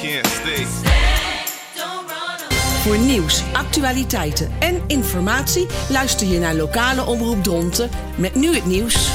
can't stay. Voor nieuws, actualiteiten en informatie luister je naar lokale omroep Dronten met nu het nieuws.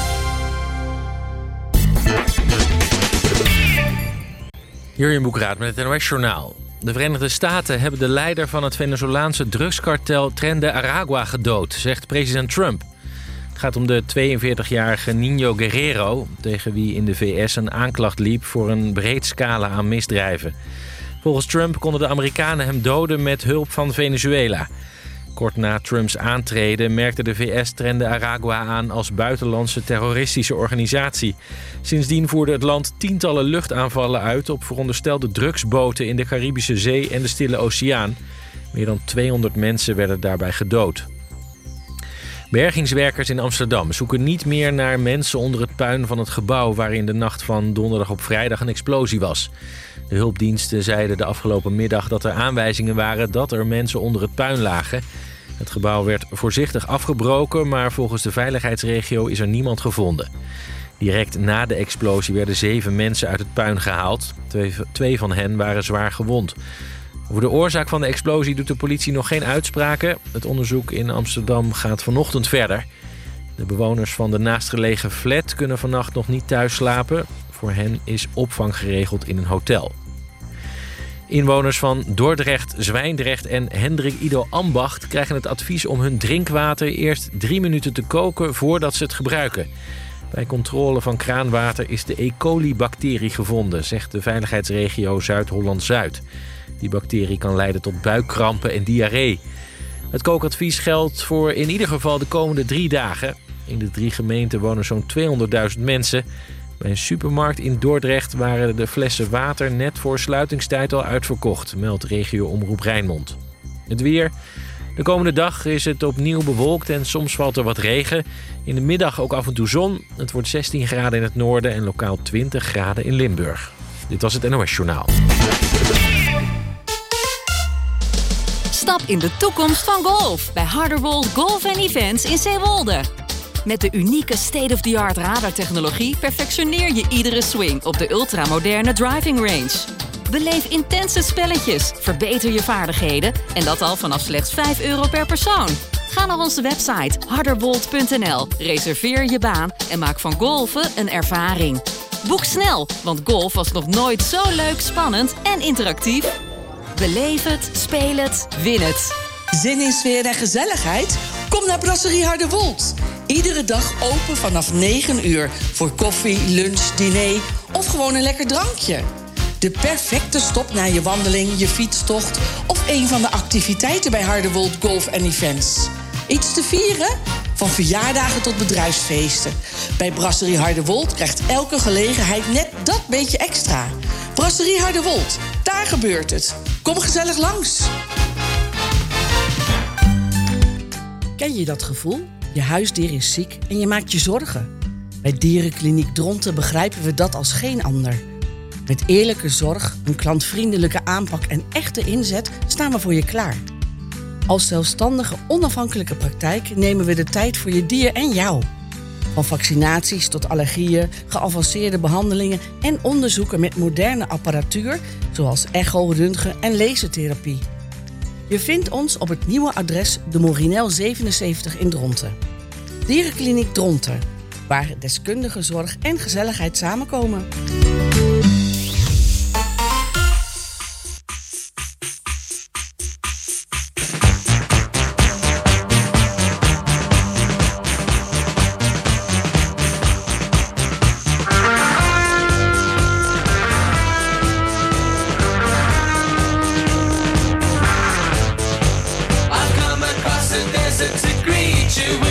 Jurjen Boekraat met het NOS-journaal. De Verenigde Staten hebben de leider van het Venezolaanse drugskartel Tren de Aragua gedood, zegt president Trump. Het gaat om de 42-jarige Niño Guerrero, tegen wie in de VS een aanklacht liep voor een breed scala aan misdrijven. Volgens Trump konden de Amerikanen hem doden met hulp van Venezuela. Kort na Trumps aantreden merkte de VS Tren de Aragua aan als buitenlandse terroristische organisatie. Sindsdien voerde het land tientallen luchtaanvallen uit op veronderstelde drugsboten in de Caribische Zee en de Stille Oceaan. Meer dan 200 mensen werden daarbij gedood. Bergingswerkers in Amsterdam zoeken niet meer naar mensen onder het puin van het gebouw waar in de nacht van donderdag op vrijdag een explosie was. De hulpdiensten zeiden de afgelopen middag dat er aanwijzingen waren dat er mensen onder het puin lagen. Het gebouw werd voorzichtig afgebroken, maar volgens de veiligheidsregio is er niemand gevonden. Direct na de explosie werden 7 mensen uit het puin gehaald. 2 van hen waren zwaar gewond. Over de oorzaak van de explosie doet de politie nog geen uitspraken. Het onderzoek in Amsterdam gaat vanochtend verder. De bewoners van de naastgelegen flat kunnen vannacht nog niet thuis slapen. Voor hen is opvang geregeld in een hotel. Inwoners van Dordrecht, Zwijndrecht en Hendrik Ido Ambacht krijgen het advies om hun drinkwater eerst 3 minuten te koken voordat ze het gebruiken. Bij controle van kraanwater is de E. coli-bacterie gevonden, zegt de veiligheidsregio Zuid-Holland-Zuid. Die bacterie kan leiden tot buikkrampen en diarree. Het kookadvies geldt voor in ieder geval de komende 3 dagen. In de 3 gemeenten wonen zo'n 200.000 mensen. Bij een supermarkt in Dordrecht waren de flessen water net voor sluitingstijd al uitverkocht, meldt regio-omroep Rijnmond. Het weer. De komende dag is het opnieuw bewolkt en soms valt er wat regen. In de middag ook af en toe zon. Het wordt 16 graden in het noorden en lokaal 20 graden in Limburg. Dit was het NOS Journaal. Stap in de toekomst van golf bij Harderwold Golf & Events in Zeewolde. Met de unieke state-of-the-art radartechnologie perfectioneer je iedere swing op de ultramoderne driving range. Beleef intense spelletjes, verbeter je vaardigheden en dat al vanaf slechts €5 per persoon. Ga naar onze website harderwold.nl, reserveer je baan en maak van golfen een ervaring. Boek snel, want golf was nog nooit zo leuk, spannend en interactief. Beleef het, speel het, win het. Zin in sfeer en gezelligheid? Kom naar Brasserie Harderwold. Iedere dag open vanaf 9 uur voor koffie, lunch, diner of gewoon een lekker drankje. De perfecte stop na je wandeling, je fietstocht of een van de activiteiten bij Harderwold Golf & Events. Iets te vieren? Van verjaardagen tot bedrijfsfeesten. Bij Brasserie Harderwold krijgt elke gelegenheid net dat beetje extra. Brasserie Harderwold, daar gebeurt het. Kom gezellig langs. Ken je dat gevoel? Je huisdier is ziek en je maakt je zorgen. Bij Dierenkliniek Dronten begrijpen we dat als geen ander. Met eerlijke zorg, een klantvriendelijke aanpak en echte inzet staan we voor je klaar. Als zelfstandige, onafhankelijke praktijk nemen we de tijd voor je dier en jou. Van vaccinaties tot allergieën, geavanceerde behandelingen en onderzoeken met moderne apparatuur, zoals echo, röntgen en lasertherapie. Je vindt ons op het nieuwe adres de Morinel 77 in Dronten. Dierenkliniek Dronten, waar deskundige zorg en gezelligheid samenkomen.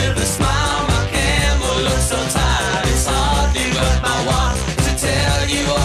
You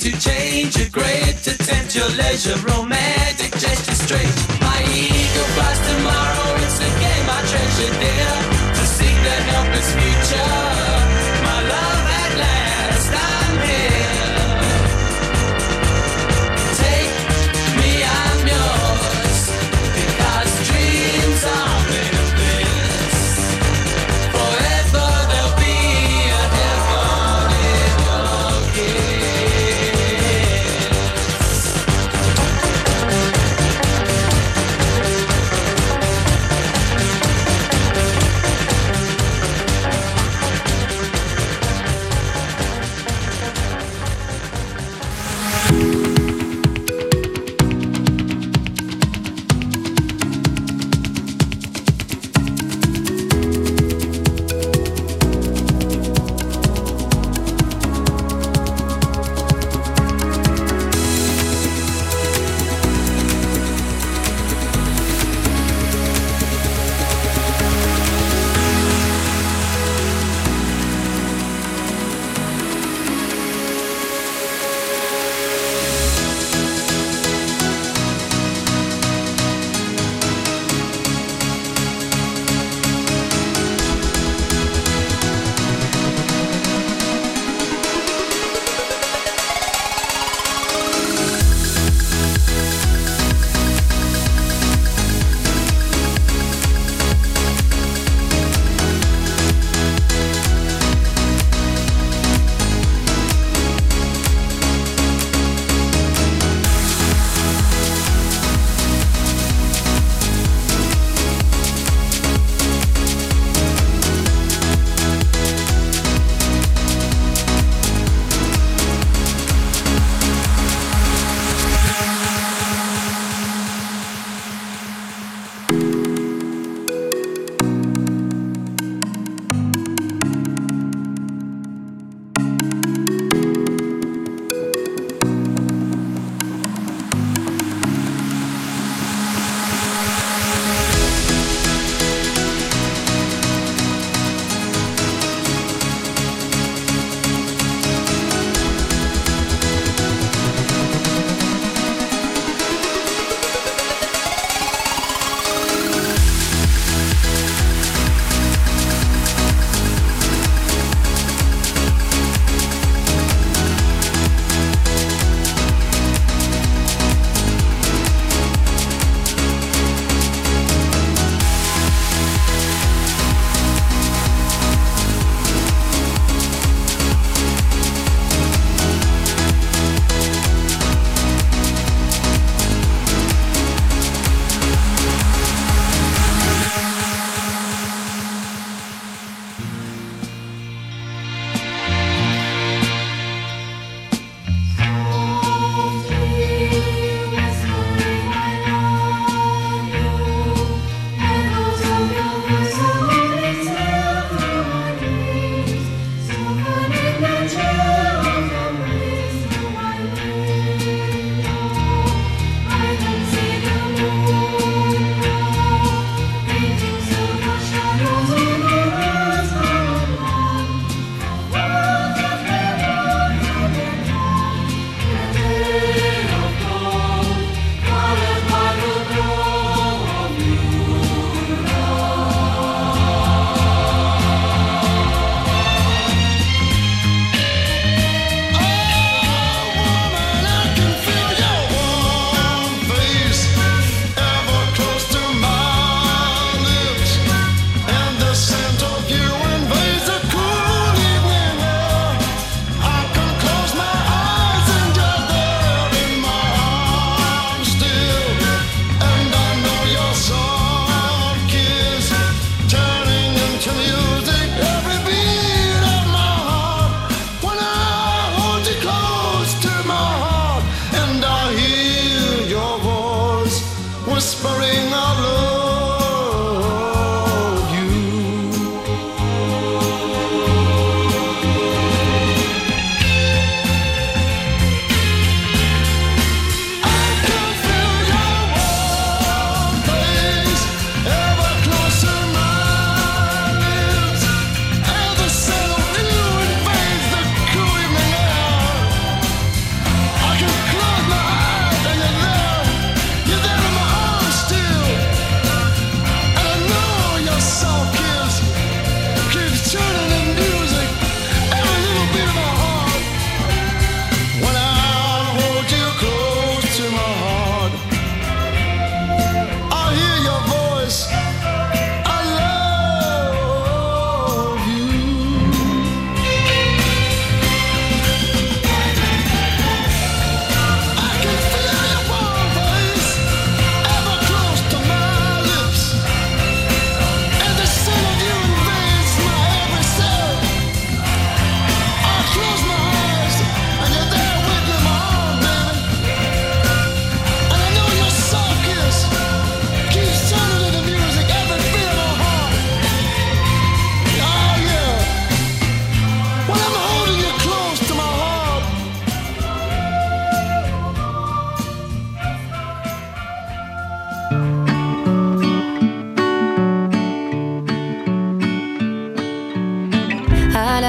to change your grade, to tempt your leisure, romantic gesture straight. My ego flies tomorrow, it's a game I treasure dear, to seek the helpless future. My love at last, I'm here. Take me, I'm yours, because dreams are made this. Forever there'll be a heaven in your kiss.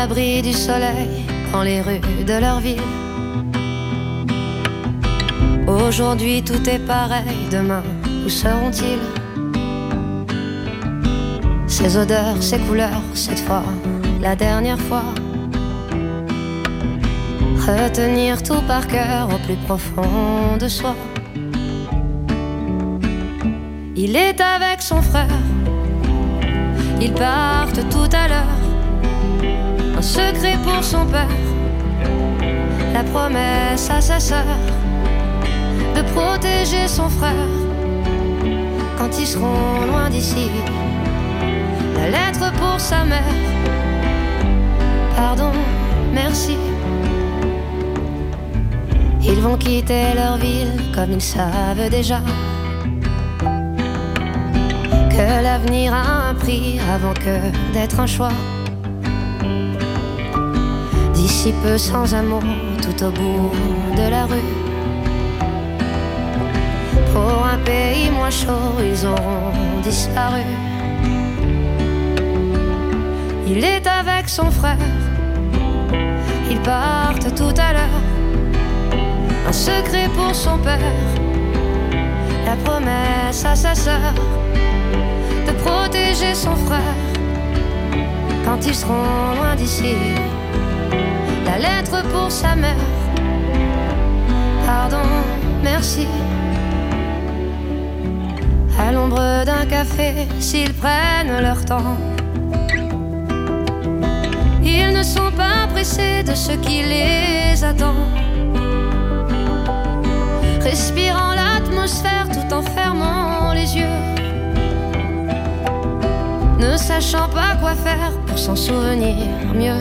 l'abri du soleil dans les rues de leur ville. Aujourd'hui tout est pareil, demain où seront-ils? Ces odeurs, ces couleurs, cette fois, la dernière fois. Retenir tout par cœur au plus profond de soi. Il est avec son frère, ils partent tout à l'heure. Un secret pour son père, la promesse à sa sœur de protéger son frère quand ils seront loin d'ici. La lettre pour sa mère, pardon, merci. Ils vont quitter leur ville comme ils savent déjà que l'avenir a un prix avant que d'être un choix. D'ici peu sans amour, tout au bout de la rue. Pour un pays moins chaud, ils auront disparu. Il est avec son frère, ils partent tout à l'heure. Un secret pour son père, la promesse à sa sœur de protéger son frère quand ils seront loin d'ici. La lettre pour sa mère, pardon, merci. À l'ombre d'un café, s'ils prennent leur temps, ils ne sont pas pressés de ce qui les attend. Respirant l'atmosphère tout en fermant les yeux, ne sachant pas quoi faire pour s'en souvenir mieux.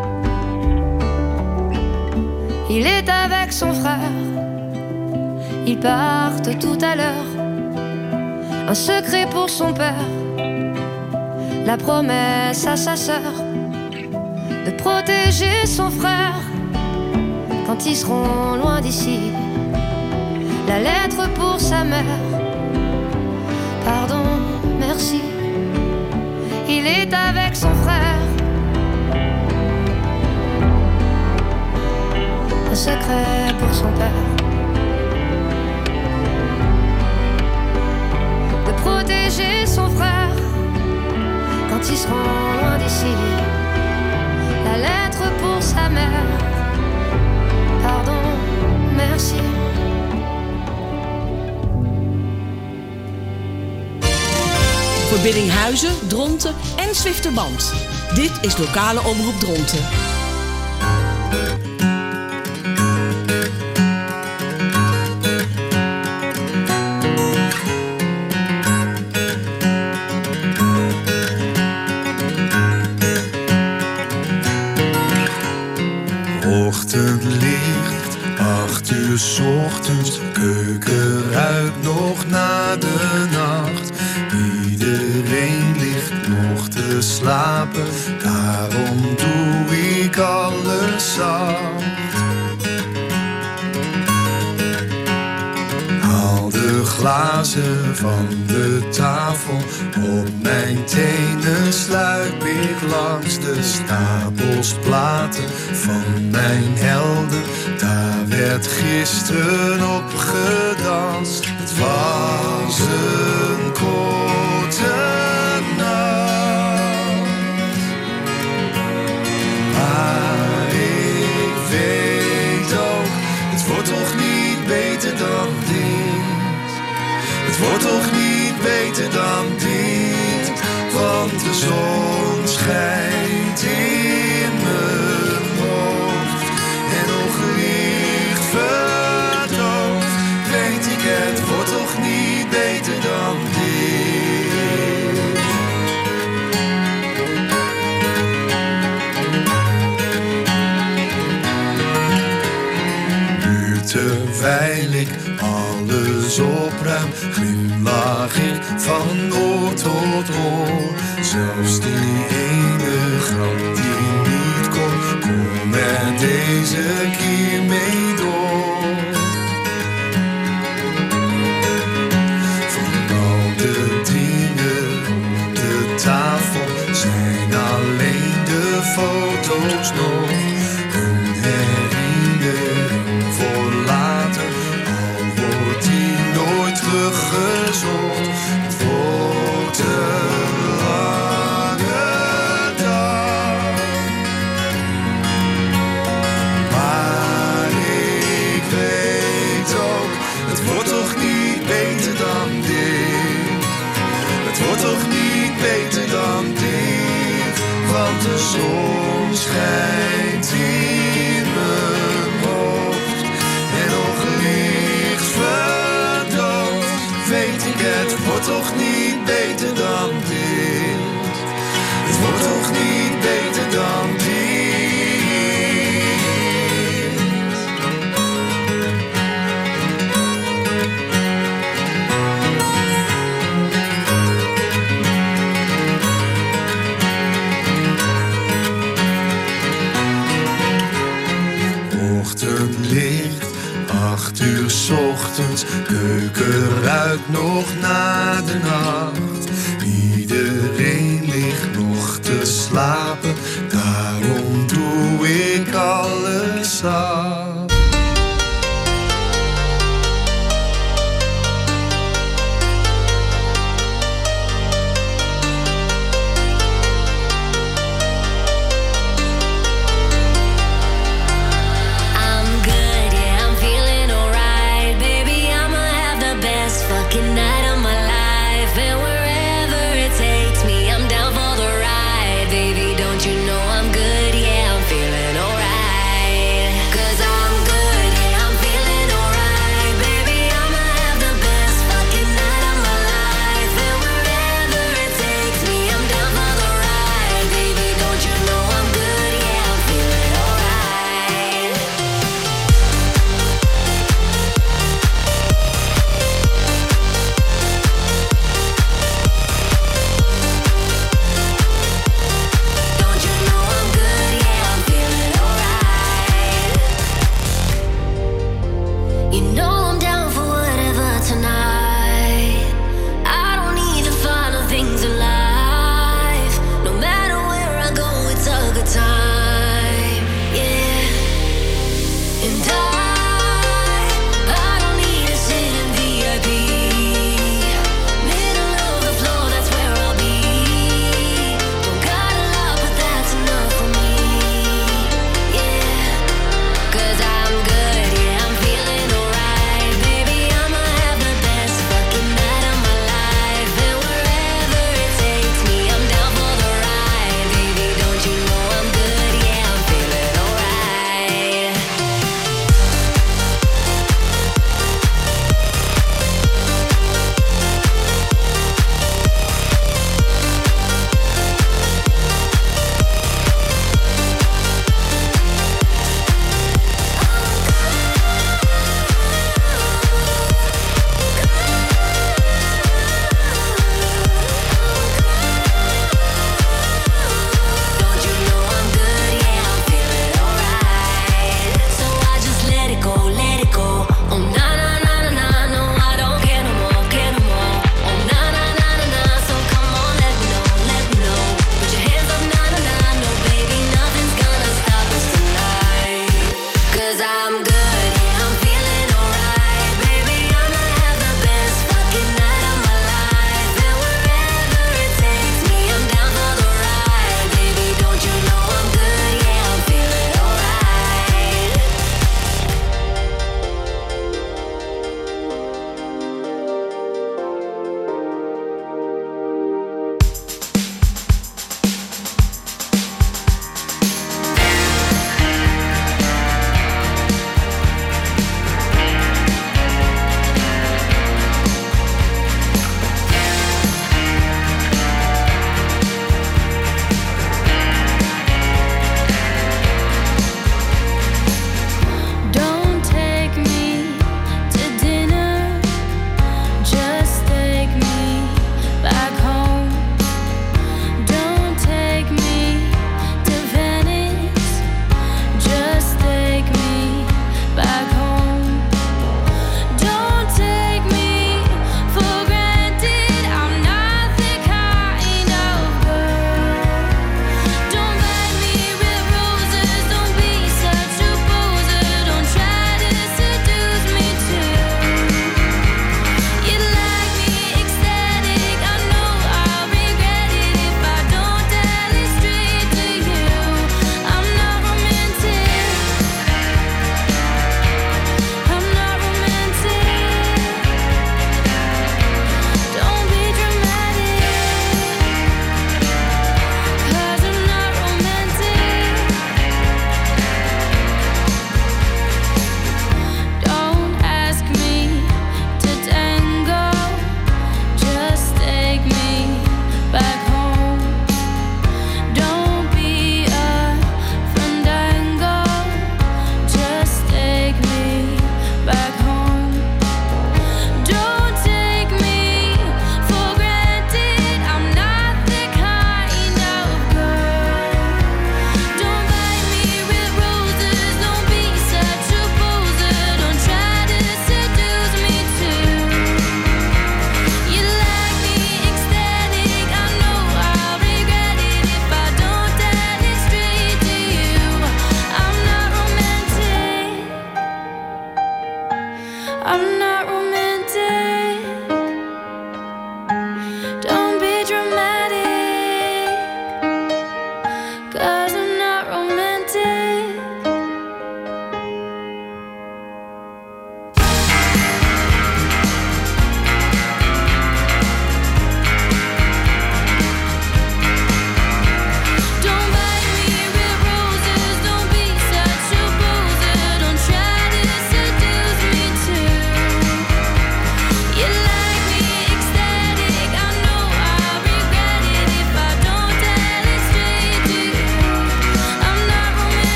Il est avec son frère, ils partent tout à l'heure. Un secret pour son père, la promesse à sa sœur de protéger son frère quand ils seront loin d'ici. La lettre pour sa mère, pardon, merci. Il est avec son frère. Un secret pour son père, de protéger son frère quand ils seront loin d'ici. La lettre pour sa mère, pardon, merci. Voor Biddinghuizen, Dronten en Zwifterband. Dit is lokale omroep Dronten. Ochtendlicht, 8 uur 's ochtends, keuken ruikt nog na de nacht. Iedereen ligt nog te slapen, daarom doe ik alles zacht. Haal de glazen van de tafel, op mijn tenen sluip ik langs de stapels platen van mijn helden. Daar werd gisteren op gedanst. Het was een korte nacht, maar ik weet ook, het wordt toch niet beter dan dit. Het wordt toch niet beter dan dit, want de zon schijnt in mijn hoofd en nog licht verdoofd. Weet ik, het wordt toch niet beter dan dit. Nu terwijl ik alles opruim, glimlach ik van oor tot oor. Zelfs die ene grap die niet kon, kom er deze keer mee door. Van al de dingen op de tafel zijn alleen de foto's zon schijnt in mijn hoofd en nog licht verdoofd, weet ik het wordt toch niet beter dan dit. Het wordt toch niet beter dan dit. Ochtendlicht, 8 uur 's ochtends, keuken ruikt nog naar de nacht. Iedereen ligt nog te slapen, daarom doe ik alles af. Night of my life, and wherever it takes me,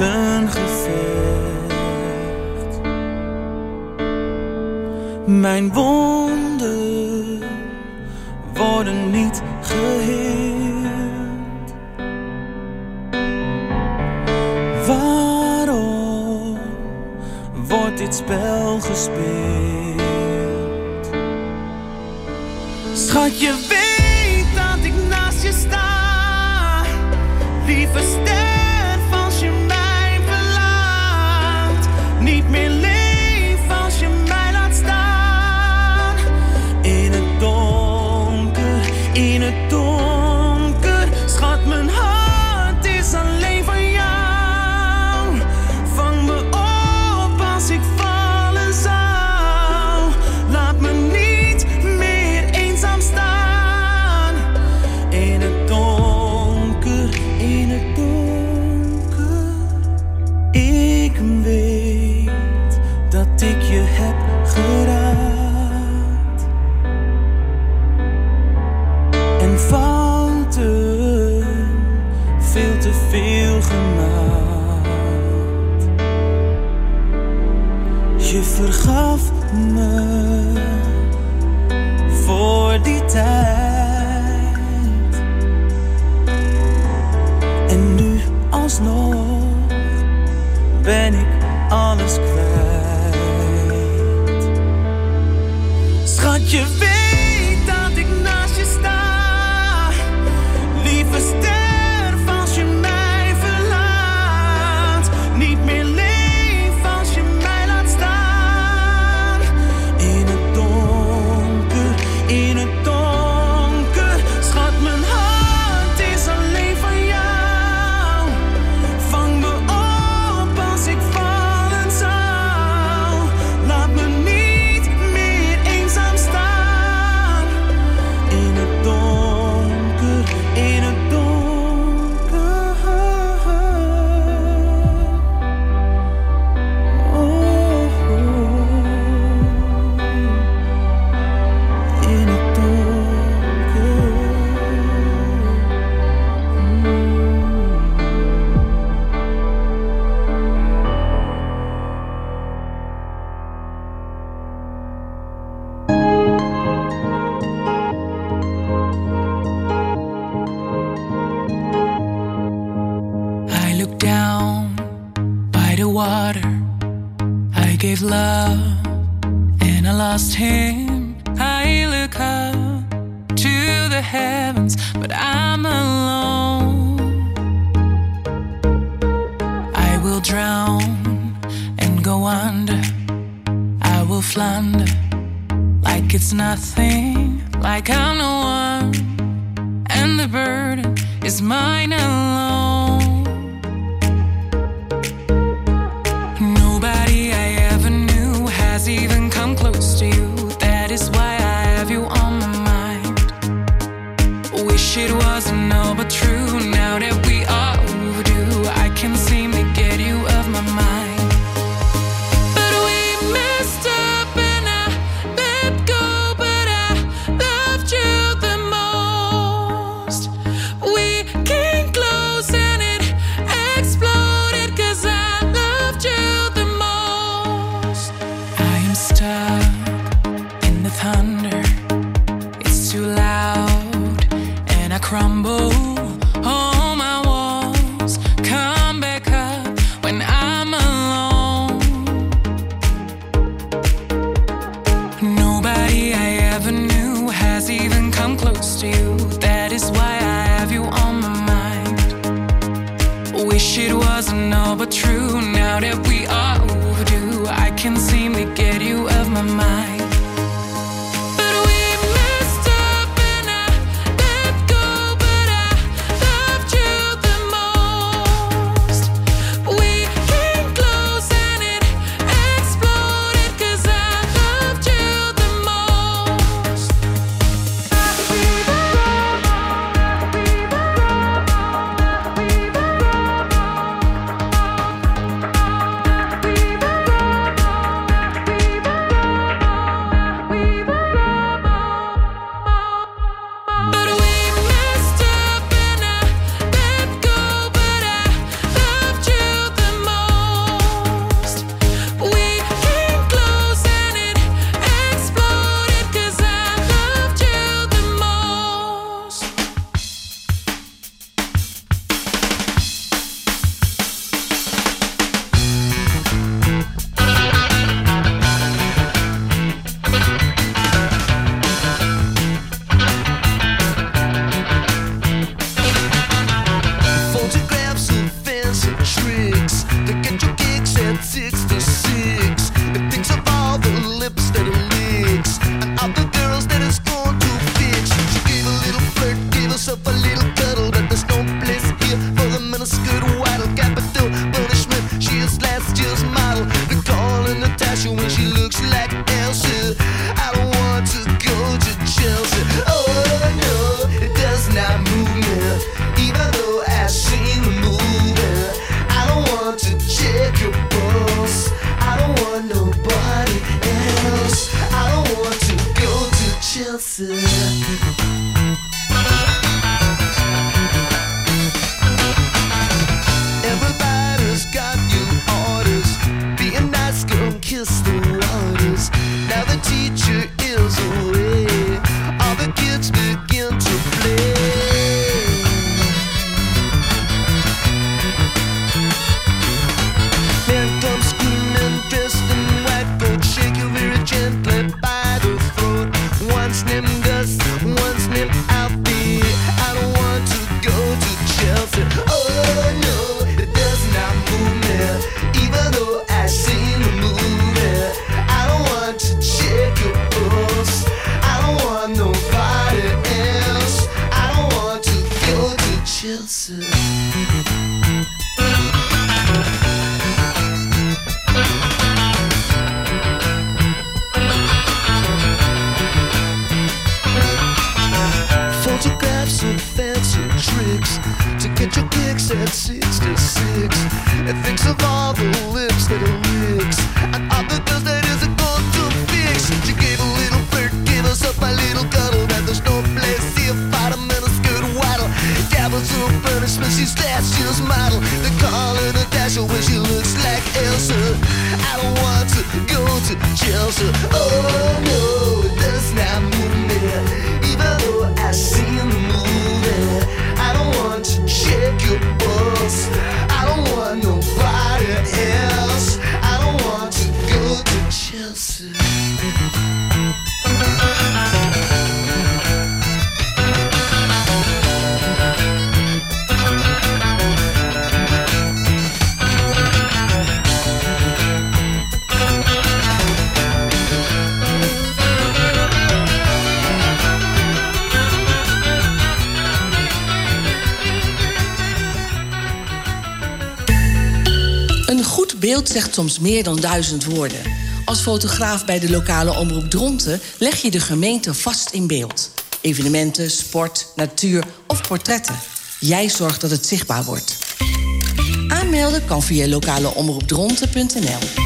een gevecht. Mijn wonden worden niet geheeld. Waarom wordt dit spel gespeeld? Schat, je weet dat ik naast je sta. Lieve sterf als je mij verlaat. Niet meer leef als je mij laat staan. In het donker, in het donker. Schat, mijn hart is alleen van jou. Vang me op als ik vallen zou. Laat me niet meer eenzaam staan. In het donker, in het donker. Ik weet dat ik je heb geraakt. En fouten veel te veel gemaakt. Je vergaf me voor die tijd. En nu alsnog ben ik alles kwijt. Schat, je weet dat ik naast je sta. Lieve sterf als je mij verlaat. Niet meer leef als je mij laat staan. In het donker, in het donker. Schat, mijn hart is alleen van jou. Vang me op als ik vallen zou. Laat me niet meer eenzaam staan. In het donker, in het donker. Oh, in het donker. I look down by the water. I gave love and I lost him. I look up to the heavens, but I'm alone. I will drown and go under. I will flounder like it's nothing, like I'm no one, and the burden is mine alone. Nobody I ever knew has even come close to you. That is why I have you on my mind. Wish it wasn't all but true. Now that we are overdue, I can't seem to get you off my mind. But we messed up and I let go, but I loved you the most. We came close and it exploded 'cause I loved you the most. I am stuck in the thunder. It's too loud and I crumble. All my walls come back up when I'm alone. Nobody I ever knew has even come close to you. That is why I have you on my mind. Wish it wasn't all but true. Now that we are overdue, I can't seem to get you off my mind. But we messed up and I let go, but I loved you the most. We came close and it exploded 'cause I loved you the most. Chelsea. Photographs of fancy tricks to get your kicks at 66. And thinks of all the lips that are licks and all the girls that isn't going to fix. She gave a little flirt, gave us up my little cuddle. That there's no place here, fight a miniskirt waddle. Gabbles her punishment, she's last year's model. They call her Natasha when she looks like Elsa. I don't want to go to Chelsea. Oh no, it does not move me. Even though I seen the movie, I don't want to check your pulse. I don't want nobody else. I don't want to go to Chelsea. Een goed beeld zegt soms meer dan 1000 woorden. Als fotograaf bij de lokale omroep Dronten leg je de gemeente vast in beeld. Evenementen, sport, natuur of portretten. Jij zorgt dat het zichtbaar wordt. Aanmelden kan via lokaleomroepdronten.nl.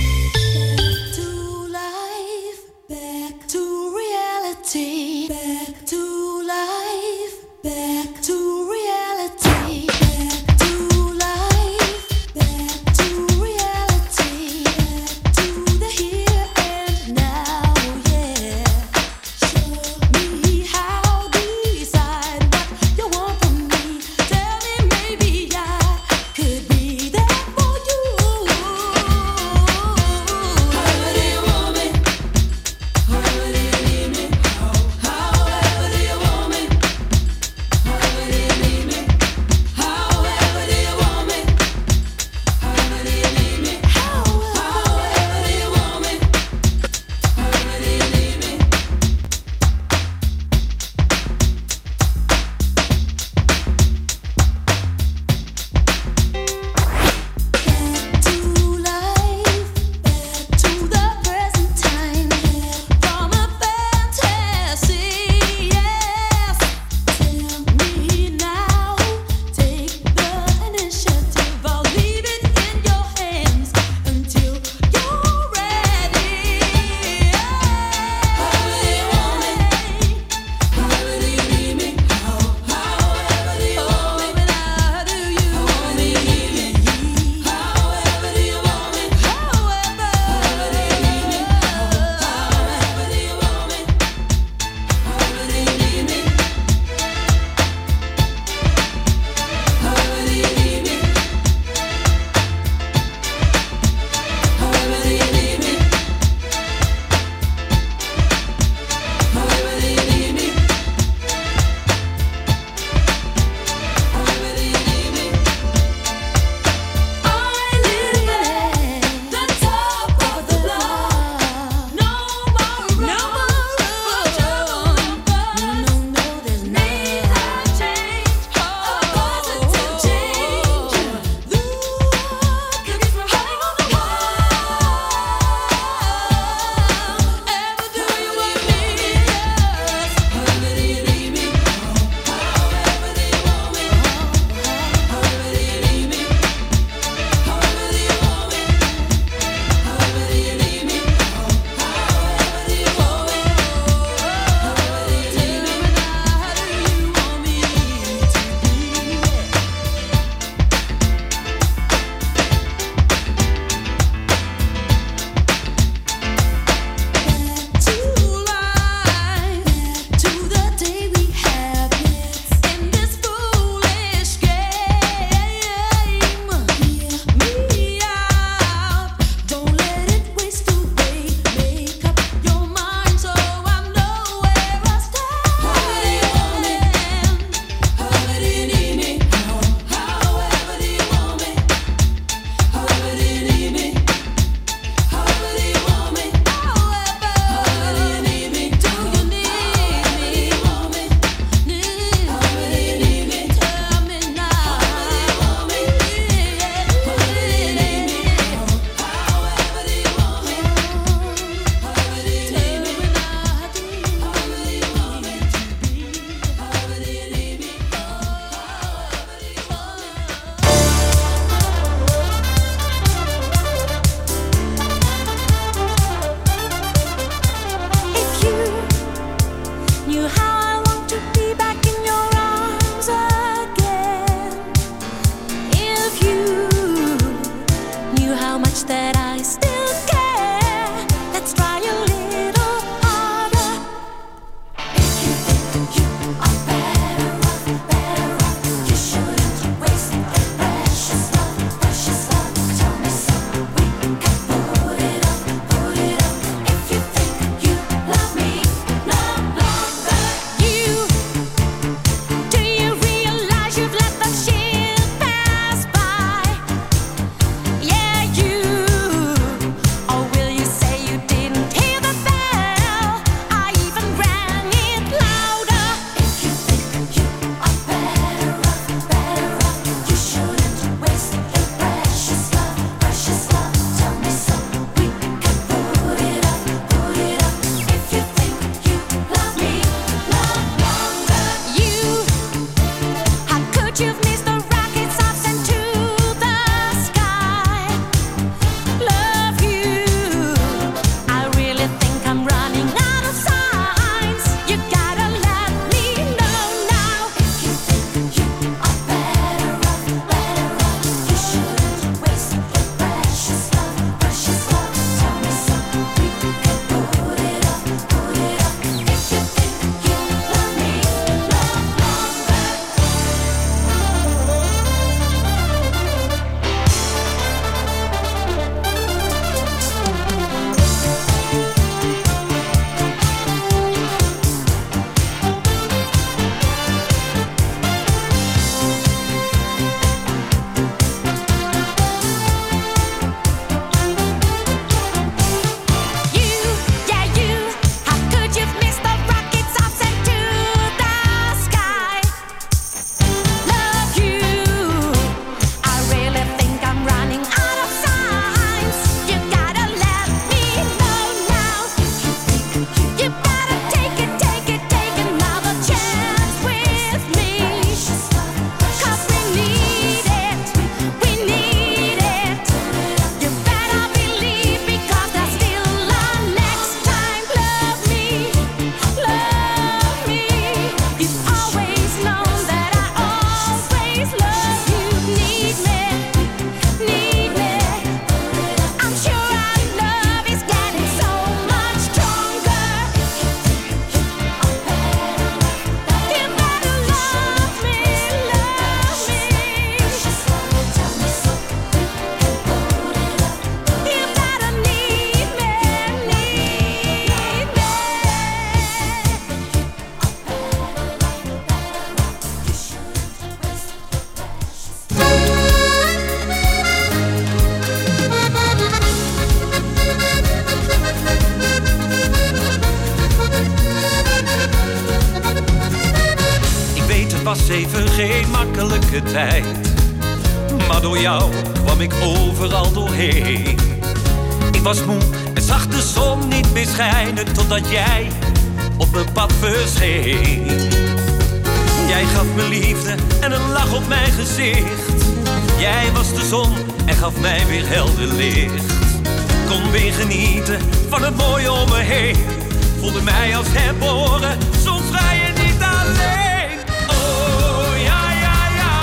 was even geen makkelijke tijd. Maar door jou kwam ik overal doorheen. Ik was moe en zag de zon niet meer schijnen, totdat jij op mijn pad verscheen. Jij gaf me liefde en een lach op mijn gezicht. Jij was de zon en gaf mij weer helder licht. Kon weer genieten van het mooie om me heen. Voelde mij als herboren, zo vrij en niet alleen. Oh ja, ja, ja.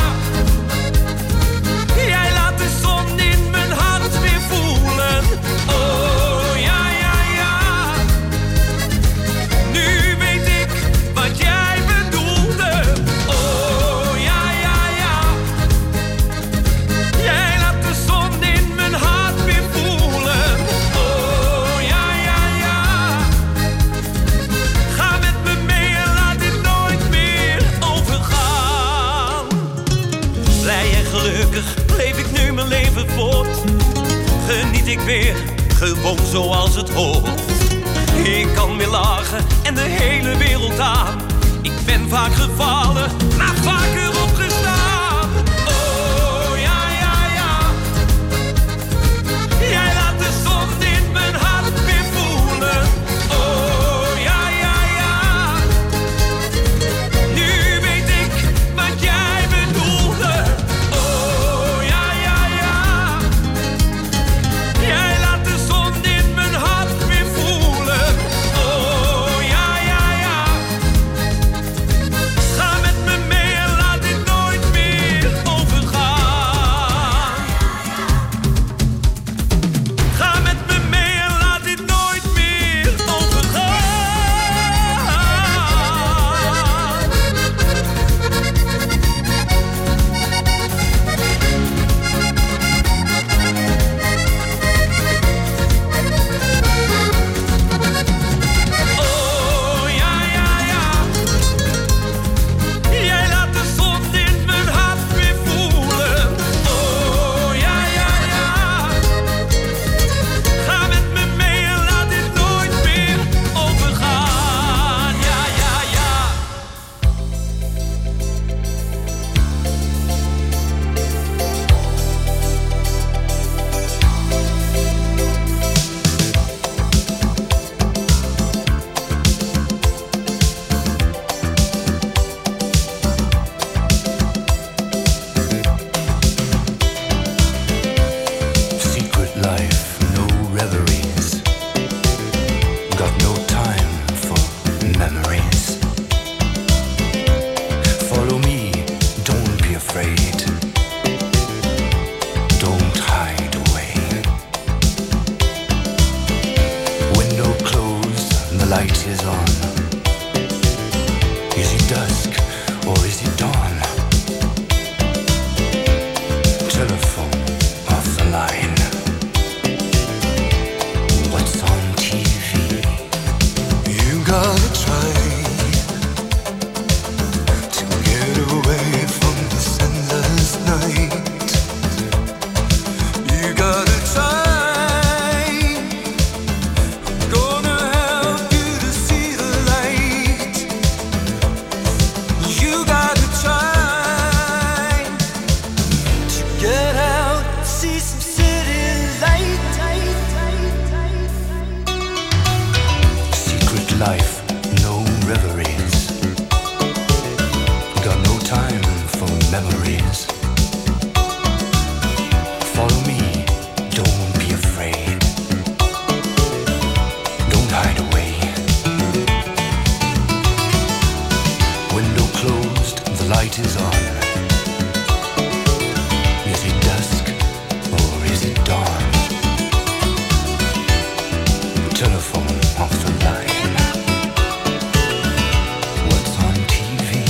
Jij laat de zon in mijn hart weer voelen. Oh ja, ja, ja. Nu weet ik wat jij bedoelde. Oh ja, ja, ja. Jij laat de zon in mijn hart weer voelen. Oh ja, ja, ja. Ga met me mee en laat dit nooit meer overgaan. Blij en gelukkig leef ik nu mijn leven voort. Geniet ik weer, gewoon zoals het hoort. Ik kan weer lachen en de hele wereld aan. Ik ben vaak gevallen, maar vaker opgestaan. Oh ja, ja, ja. Jij laat de zon in mijn hart weer voelen. Oh ja, ja, ja. Nu weet ik wat jij bedoelde. Oh ja, ja, ja. Jij laat de zon in mijn hart weer voelen. Oh ja, ja, ja. Ga met me mee en laat dit nooit meer overgaan. Ga met me mee en laat dit nooit meer overgaan. Oh ja, ja, ja. Jij laat de zon in mijn hart weer voelen. Oh ja, ja, ja. Ga met me mee en laat dit nooit meer overgaan. Ja, ja, ja. Secret life, no reveries. Got no time for memories. Follow me, don't be afraid. Don't hide away. Window closed, the light is on. Is it dusk or is it dawn? Telephone off the line. What's on TV? You gotta try to get away from this endless night. You gotta try. I'm gonna help you to see the light. You gotta try to get out, see some city light. Secret life, no reveries. Got no time for memories. Follow me, don't be afraid. Don't hide away. Window closed, the light is on. Is it dusk or is it dawn? Telephone off the line. What's on TV?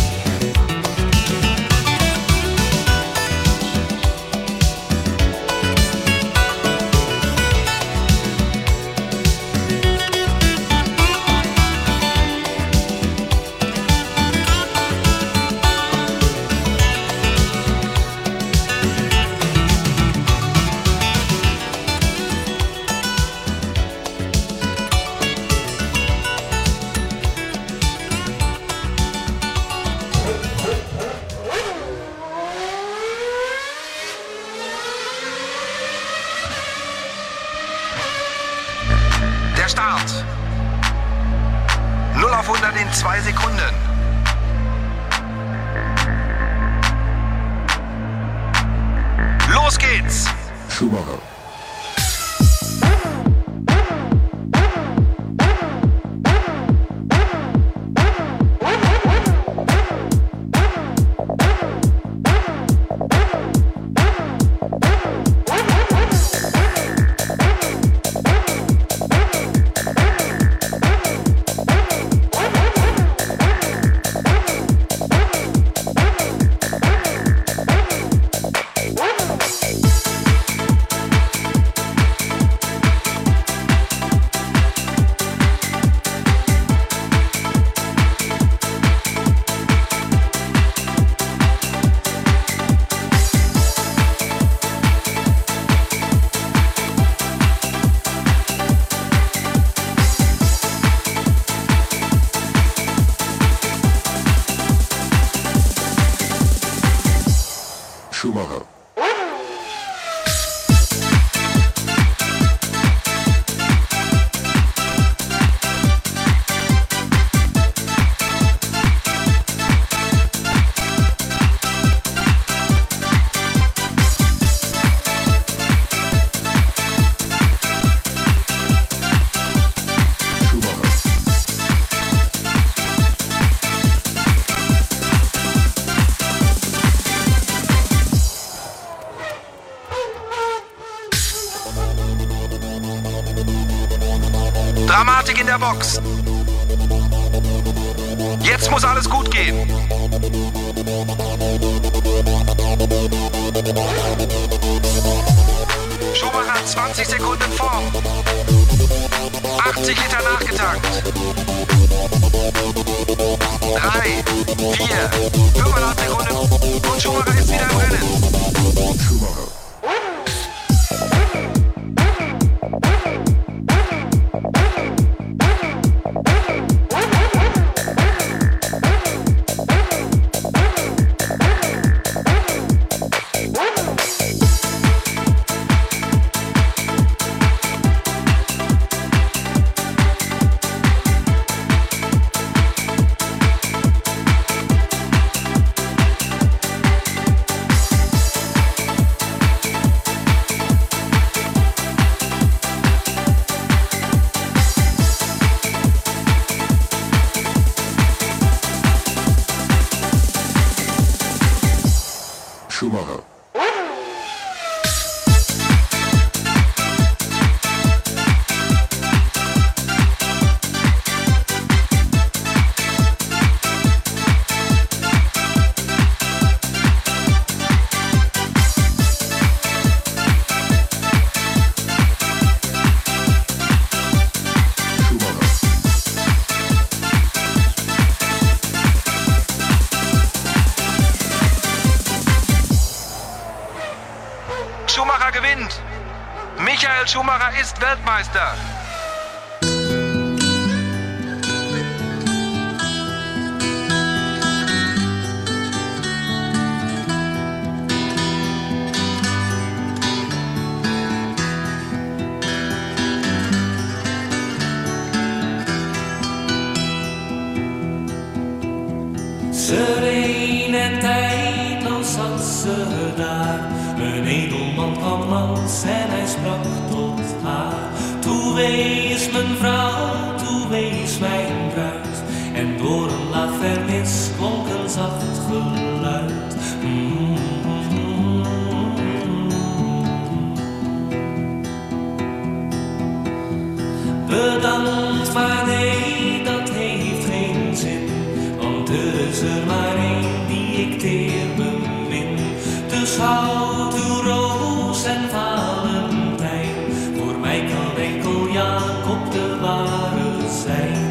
Schumacher. Schumacher. Dramatik in der Box. Jetzt muss alles gut gehen. Schumacher 20 Sekunden Form. 80 Liter nachgetankt. 3, 4, 5,5 Sekunden und Schumacher ist wieder im Rennen. Schumacher. Schumacher. Schumacher gewinnt. Michael Schumacher ist Weltmeister. Sereen en tijdloos zat ze daar. Een edelman kwam langs en hij sprak tot haar. Toe wees mijn vrouw, toe wees mijn bruid. En door een laag vernis klonk een zacht geluid. Bedankt, maar nee, dat heeft geen zin. Want er is er maar één die ik teer bemin. Dus houd uw roos en Valentijn. Voor mij kan enkel Jacob de ware zijn.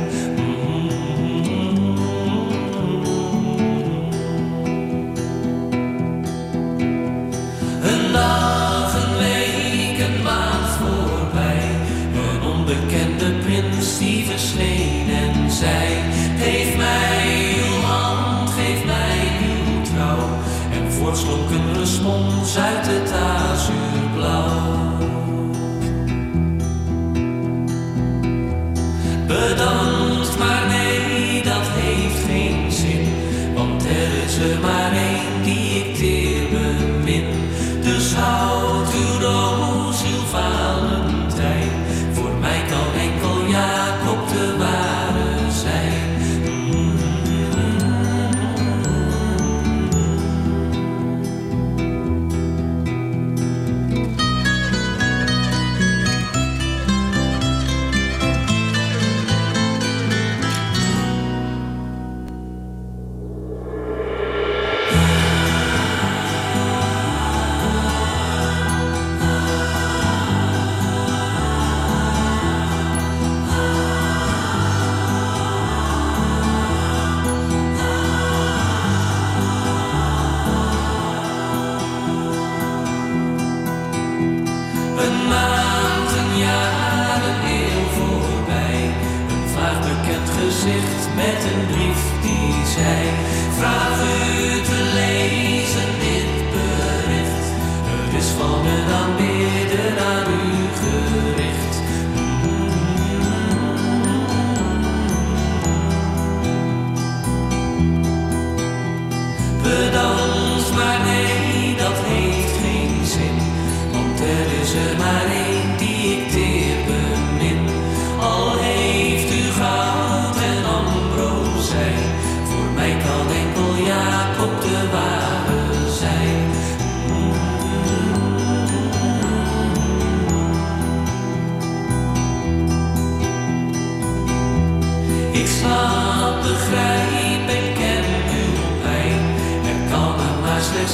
Een dag, een week, een maand voorbij. Een onbekende prins die verscheen en zei: geef mij uw hand, geef mij uw trouw. En voortslonk een respons uit het azuurblauw. Bedankt, maar nee, dat heeft geen zin. Want er is er maar één die ik teer bemin. Dus houd uw roos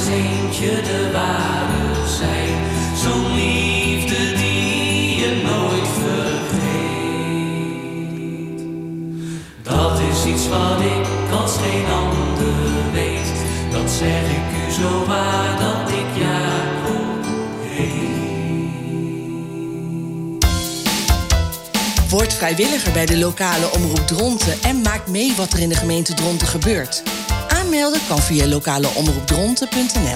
als eentje de ware zijn. Zo'n liefde die je nooit vergeet. Dat is iets wat ik als geen ander weet. Dat zeg ik u zo waar dat ik Jacob heet. Word vrijwilliger bij de lokale omroep Dronten en maak mee wat er in de gemeente Dronten gebeurt. Aanmelden kan via lokaleomroepdronten.nl.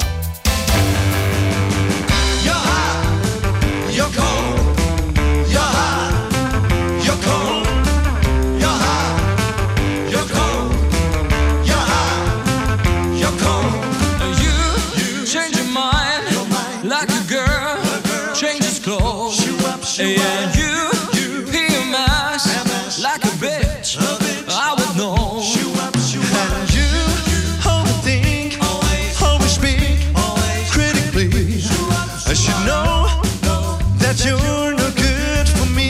And you pay your mask like a bitch. I would know. And you overthink, always speak critically. I should know that you're no good for me.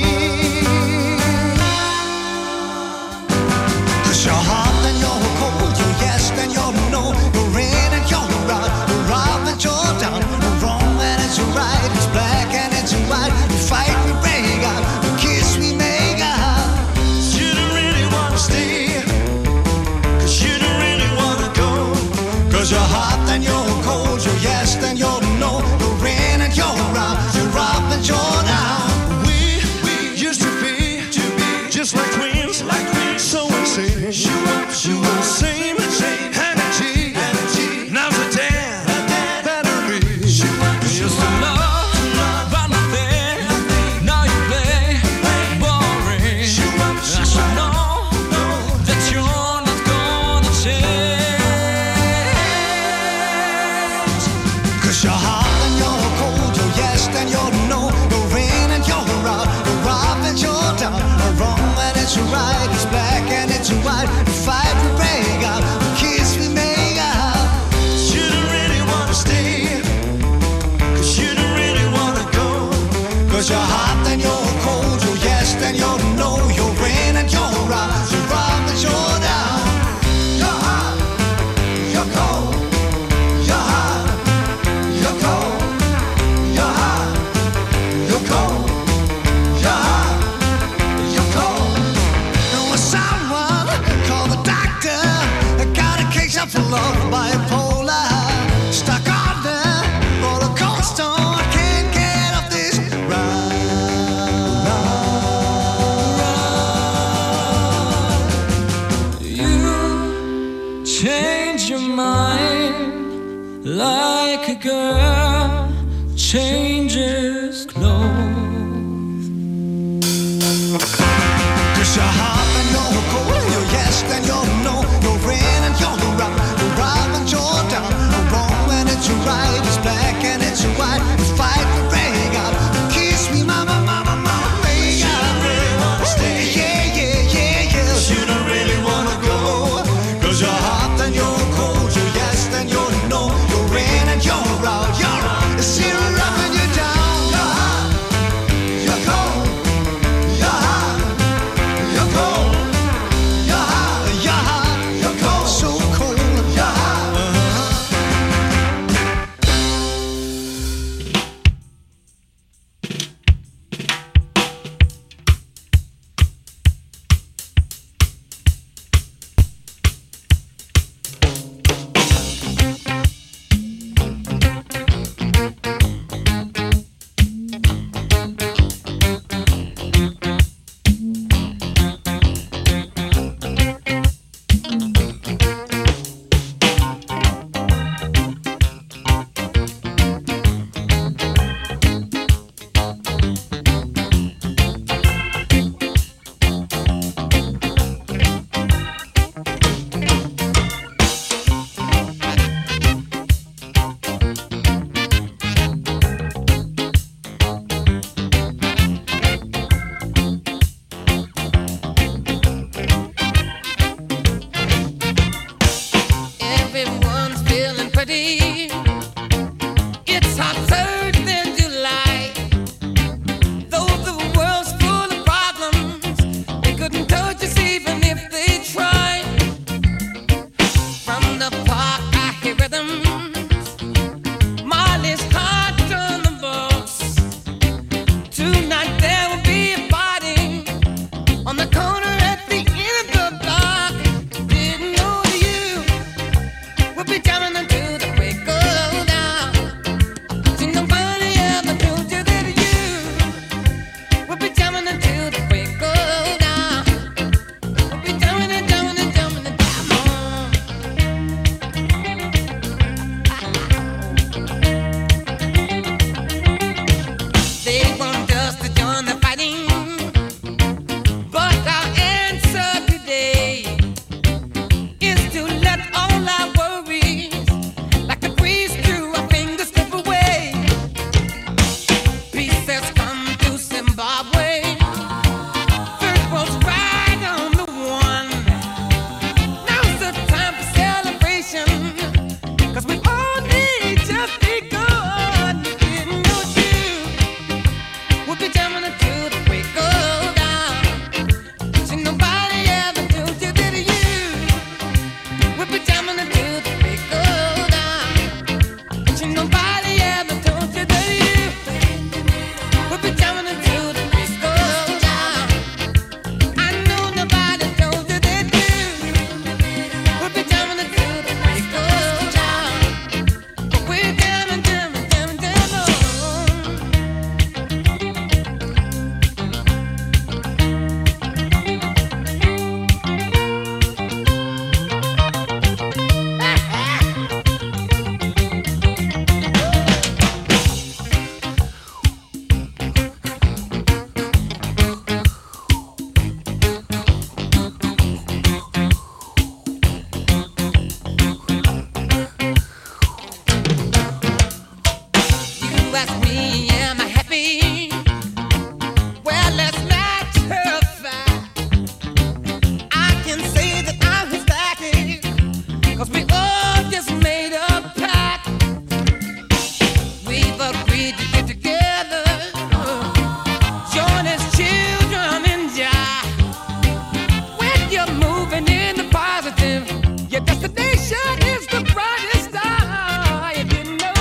'Cause you're hot and you're cold, you're yes and you're no, you're in and you're out, you're up and you're down, you're wrong and it's right, it's black and it's white. Fight, we break up, we kiss, we make up. You don't really wanna stay, 'cause you don't really wanna go. 'Cause you're hot and you're cold, you're yes and you're no, you're in and you're out, you're up and you're down. We used to be just like twins, so insane. You were the same energy. Now's the dead battery. You used to love, but nothing. Now you play boring. I should know that you're not gonna change. 'Cause you're hot and you're cold, you're yes and you're no, you're in and you're out, you're up and you're down, you're wrong and it's right, it's black and it's white. We fight, we break up, we kiss, we make up. You don't really wanna stay, 'cause you don't really wanna go. 'Cause you're hot and you're cold, you're yes and you're no, you're in and you're out, you're up and you're down. You're hot, you're cold, you're hot, you're cold, you're hot, you're cold, you're hot, you're cold. There was someone called the doctor, got a case of love bipolar, stuck on the roller coaster, can't get off this ride. You change your mind like a girl changes clothes. 'Cause you're hot and you're cold, you're yes and you're no, you're in and you're out, you're up and you're down, you're wrong and it's right, it's black and it's white. You fight, we break up, you kiss me, mama, mama, mama, make up. You don't really wanna stay, yeah, yeah, yeah, yeah. You don't really wanna go, 'cause you're hot and you're cold, you're yes and you're no, you're in and you're out, you're up and you're down. You're hot, you're cold, you're hot, you're cold, you're hot, you're cold, so cold, you're hot. becoming the